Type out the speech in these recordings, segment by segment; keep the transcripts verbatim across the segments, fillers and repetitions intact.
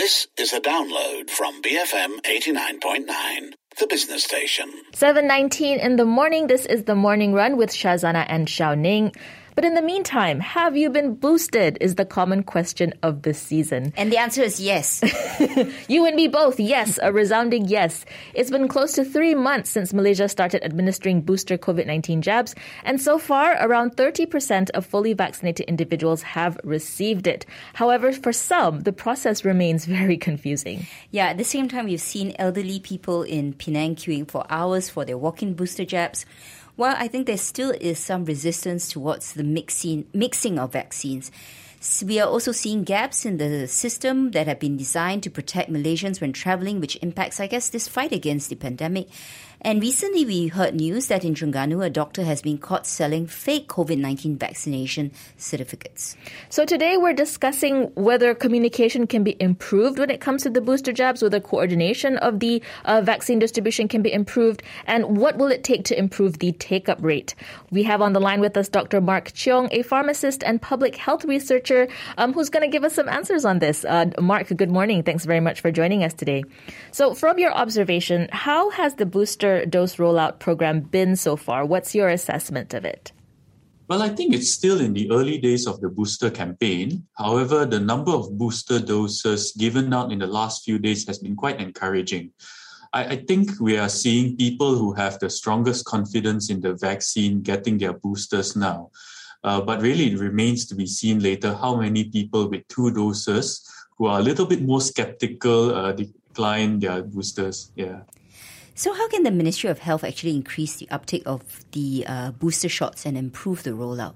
This is a download from B F M eighty-nine point nine, the business station. seven nineteen in the morning. This is the Morning Run with Shazana and Xiao Ning. But in the meantime, have you been boosted is the common question of the season. And the answer is yes. You and me both, yes, a resounding yes. It's been close to three months since Malaysia started administering booster COVID nineteen jabs. And so far, around thirty percent of fully vaccinated individuals have received it. However, for some, the process remains very confusing. Yeah, at the same time, we've seen elderly people in Penang queuing for hours for their walk-in booster jabs. Well, I think there still is some resistance towards the mixing, mixing of vaccines. We are also seeing gaps in the system that have been designed to protect Malaysians when travelling, which impacts, I guess, this fight against the pandemic. And recently we heard news that in Terengganu, a doctor has been caught selling fake COVID nineteen vaccination certificates. So today we're discussing whether communication can be improved when it comes to the booster jabs, whether coordination of the uh, vaccine distribution can be improved, and what will it take to improve the take-up rate. We have on the line with us Doctor Mark Cheong, a pharmacist and public health researcher um, who's going to give us some answers on this. Uh, Mark, good morning. Thanks very much for joining us today. So from your observation, how has the booster dose rollout program been so far? What's your assessment of it? Well, I think it's still in the early days of the booster campaign. However, the number of booster doses given out in the last few days has been quite encouraging. I, I think we are seeing people who have the strongest confidence in the vaccine getting their boosters now. Uh, but really, it remains to be seen later how many people with two doses who are a little bit more skeptical uh, decline their boosters. Yeah. So how can the Ministry of Health actually increase the uptake of the uh, booster shots and improve the rollout?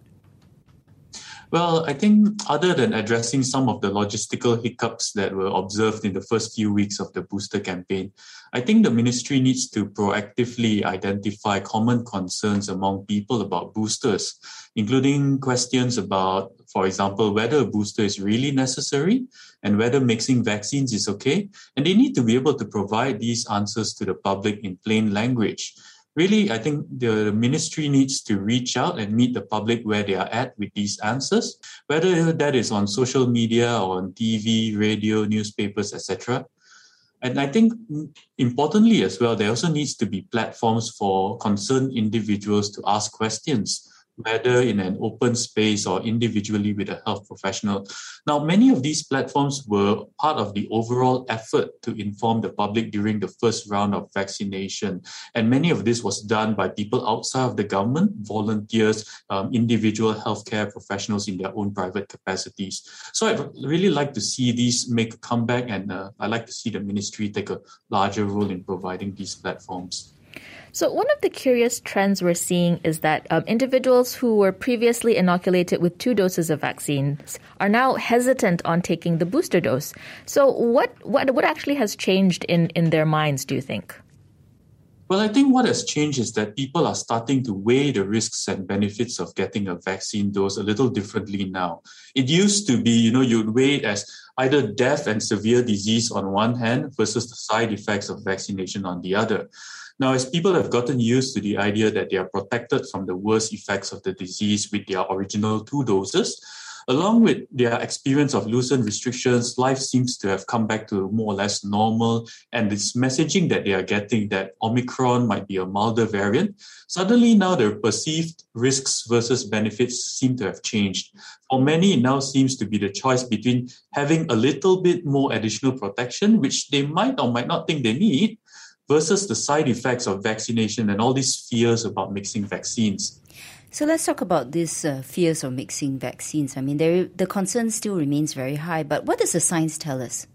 Well, I think other than addressing some of the logistical hiccups that were observed in the first few weeks of the booster campaign, I think the ministry needs to proactively identify common concerns among people about boosters, including questions about, for example, whether a booster is really necessary and whether mixing vaccines is okay. And they need to be able to provide these answers to the public in plain language. Really, I think the ministry needs to reach out and meet the public where they are at with these answers, whether that is on social media or on T V, radio, newspapers, et cetera. And I think importantly as well, there also needs to be platforms for concerned individuals to ask questions, whether in an open space or individually with a health professional. Now, many of these platforms were part of the overall effort to inform the public during the first round of vaccination. And many of this was done by people outside of the government, volunteers, um, individual healthcare professionals in their own private capacities. So I'd really like to see these make a comeback, and uh, I'd like to see the ministry take a larger role in providing these platforms. So one of the curious trends we're seeing is that um, individuals who were previously inoculated with two doses of vaccines are now hesitant on taking the booster dose. So what what, what actually has changed in, in their minds, do you think? Well, I think what has changed is that people are starting to weigh the risks and benefits of getting a vaccine dose a little differently now. It used to be, you know, you'd weigh it as either death and severe disease on one hand versus the side effects of vaccination on the other. Now, as people have gotten used to the idea that they are protected from the worst effects of the disease with their original two doses, along with their experience of loosened restrictions, life seems to have come back to more or less normal. And this messaging that they are getting that Omicron might be a milder variant, suddenly now their perceived risks versus benefits seem to have changed. For many, it now seems to be the choice between having a little bit more additional protection, which they might or might not think they need, versus the side effects of vaccination and all these fears about mixing vaccines. So let's talk about these uh, fears of mixing vaccines. I mean, there, the concern still remains very high, but what does the science tell us?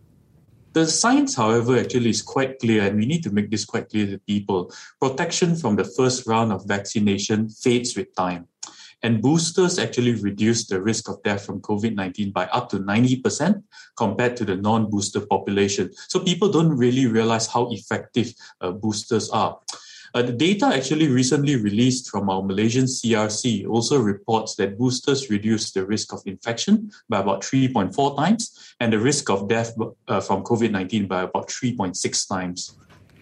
The science, however, actually is quite clear, and we need to make this quite clear to people. Protection from the first round of vaccination fades with time. And boosters actually reduce the risk of death from COVID nineteen by up to ninety percent compared to the non-booster population. So people don't really realize how effective uh, boosters are. Uh, the data actually recently released from our Malaysian C R C also reports that boosters reduce the risk of infection by about three point four times and the risk of death uh, from COVID nineteen by about three point six times.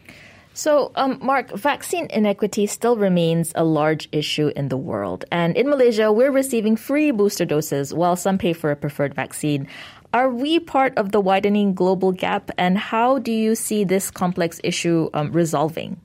So, um, Mark, vaccine inequity still remains a large issue in the world. And in Malaysia, we're receiving free booster doses while some pay for a preferred vaccine. Are we part of the widening global gap, and how do you see this complex issue um, resolving?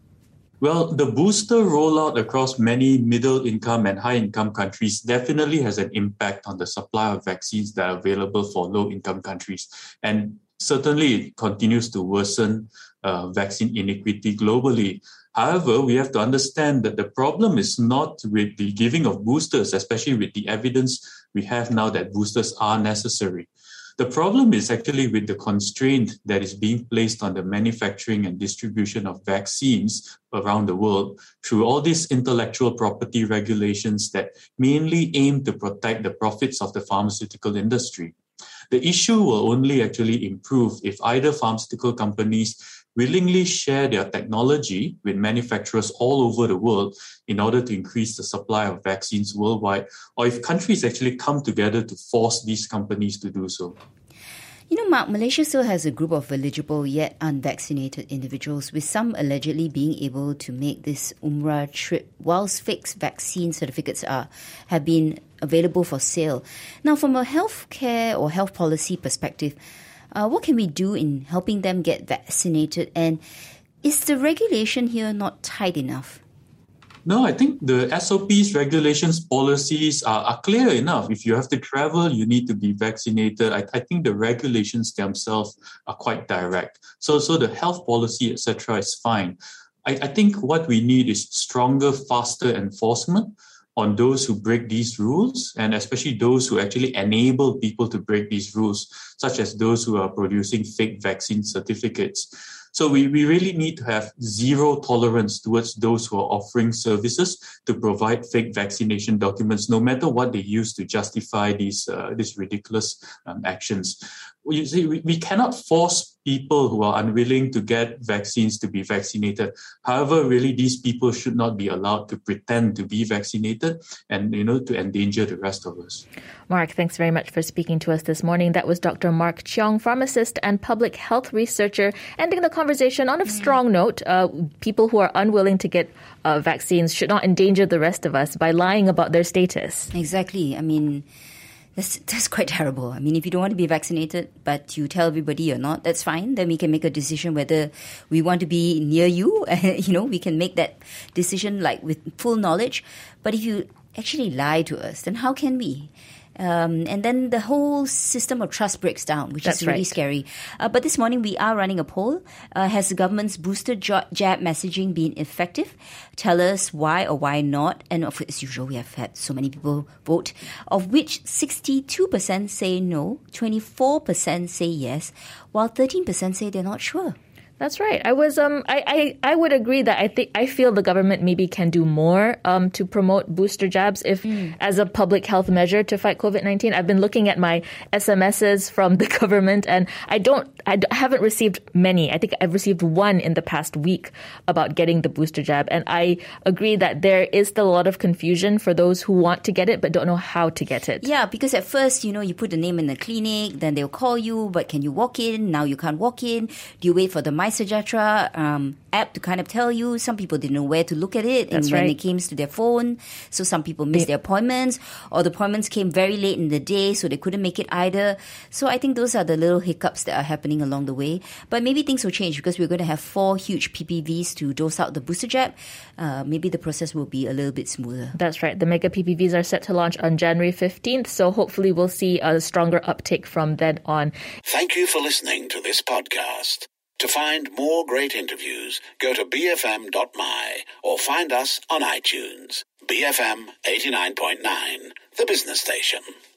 Well, the booster rollout across many middle-income and high-income countries definitely has an impact on the supply of vaccines that are available for low-income countries. And certainly it continues to worsen uh, vaccine inequity globally. However, we have to understand that the problem is not with the giving of boosters, especially with the evidence we have now that boosters are necessary. The problem is actually with the constraint that is being placed on the manufacturing and distribution of vaccines around the world through all these intellectual property regulations that mainly aim to protect the profits of the pharmaceutical industry. The issue will only actually improve if either pharmaceutical companies willingly share their technology with manufacturers all over the world in order to increase the supply of vaccines worldwide, or if countries actually come together to force these companies to do so. You know, Mark, Malaysia still has a group of eligible yet unvaccinated individuals, with some allegedly being able to make this Umrah trip whilst fake vaccine certificates are have been available for sale. Now, from a healthcare or health policy perspective, uh, what can we do in helping them get vaccinated? And is the regulation here not tight enough? No, I think the S O Ps, regulations, policies are, are clear enough. If you have to travel, you need to be vaccinated. I, I think the regulations themselves are quite direct. So, so the health policy, et cetera, is fine. I, I think what we need is stronger, faster enforcement on those who break these rules, and especially those who actually enable people to break these rules, such as those who are producing fake vaccine certificates. So we, we really need to have zero tolerance towards those who are offering services to provide fake vaccination documents, no matter what they use to justify these uh, these ridiculous um, actions. You see, we, we cannot force people who are unwilling to get vaccines to be vaccinated. However, really, these people should not be allowed to pretend to be vaccinated and, you know, to endanger the rest of us. Mark, thanks very much for speaking to us this morning. That was Doctor Mark Cheong, pharmacist and public health researcher, ending the conversation on a strong note. Uh, people who are unwilling to get uh, vaccines should not endanger the rest of us by lying about their status. Exactly. I mean, That's, that's quite terrible. I mean, if you don't want to be vaccinated, but you tell everybody you're not, that's fine. Then we can make a decision whether we want to be near you. You know, we can make that decision like with full knowledge. But if you actually lie to us, then how can we? Um, and then the whole system of trust breaks down, which That's is really right. scary. Uh, but this morning we are running a poll. Uh, has the government's booster jab messaging been effective? Tell us why or why not. And of, as usual, we have had so many people vote, of which sixty-two percent say no, twenty-four percent say yes, while thirteen percent say they're not sure. That's right. I was. Um. I, I. I would agree that I think. I feel the government maybe can do more. Um. To promote booster jabs, if mm. as a public health measure to fight COVID nineteen. I've been looking at my S M Ses from the government, and I don't. I haven't received many. I think I've received one in the past week about getting the booster jab, and I agree that there is still a lot of confusion for those who want to get it but don't know how to get it. Yeah, because at first, you know, you put the name in the clinic, then they'll call you, but can you walk in? Now you can't walk in. Do you wait for the MySejahtera um, app to kind of tell you? Some people didn't know where to look at it That's and when right. it came to their phone. So some people missed their appointments, or the appointments came very late in the day, so they couldn't make it either. So I think those are the little hiccups that are happening along the way. But maybe things will change because we're going to have four huge P P Vs to dose out the booster jab. Uh, maybe the process will be a little bit smoother. That's right. The mega P P Vs are set to launch on January fifteenth, so hopefully we'll see a stronger uptake from then on. Thank you for listening to this podcast. To find more great interviews, go to b f m dot m y or find us on iTunes. B F M eighty-nine point nine, the business station.